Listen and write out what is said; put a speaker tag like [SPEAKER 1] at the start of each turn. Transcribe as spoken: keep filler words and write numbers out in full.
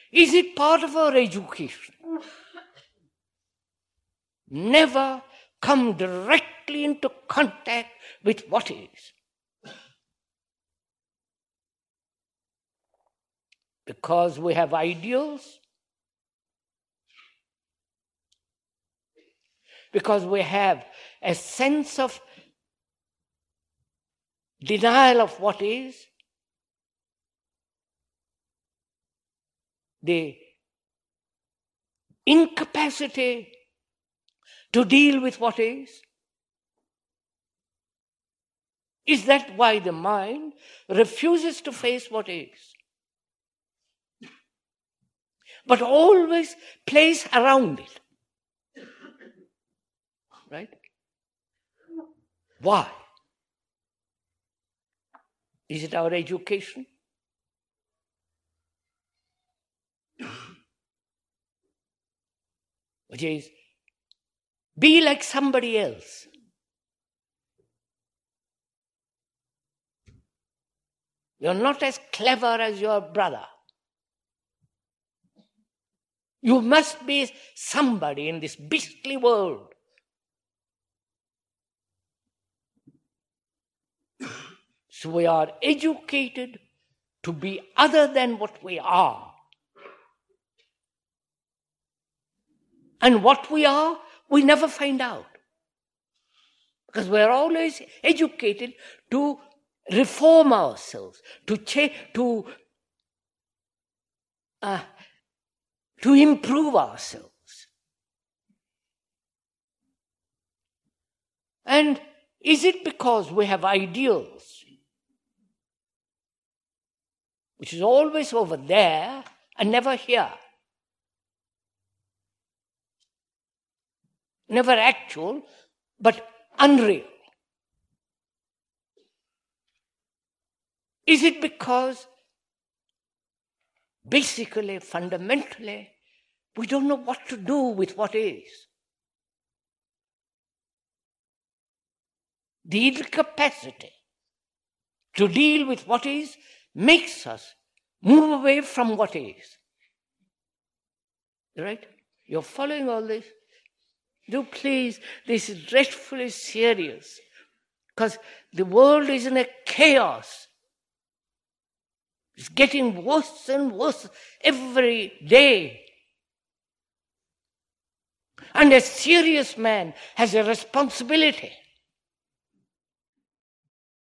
[SPEAKER 1] Is it part of our education? Never come directly into contact with what is. Because we have ideals, because we have a sense of denial of what is, the incapacity to deal with what is. Is that why the mind refuses to face what is? But always plays around it. Right? Why? Is it our education? Which is, be like somebody else. You're not as clever as your brother. You must be somebody in this beastly world. So we are educated to be other than what we are. And what we are, we never find out. Because we're always educated to reform ourselves, to change, to uh, to improve ourselves. And is it because we have ideals, which is always over there and never here? Never actual, but unreal. Is it because basically, fundamentally, we don't know what to do with what is? The incapacity to deal with what is makes us move away from what is. Right? You're following all this? Do please, this is dreadfully serious. Because the world is in a chaos. It's getting worse and worse every day. And a serious man has a responsibility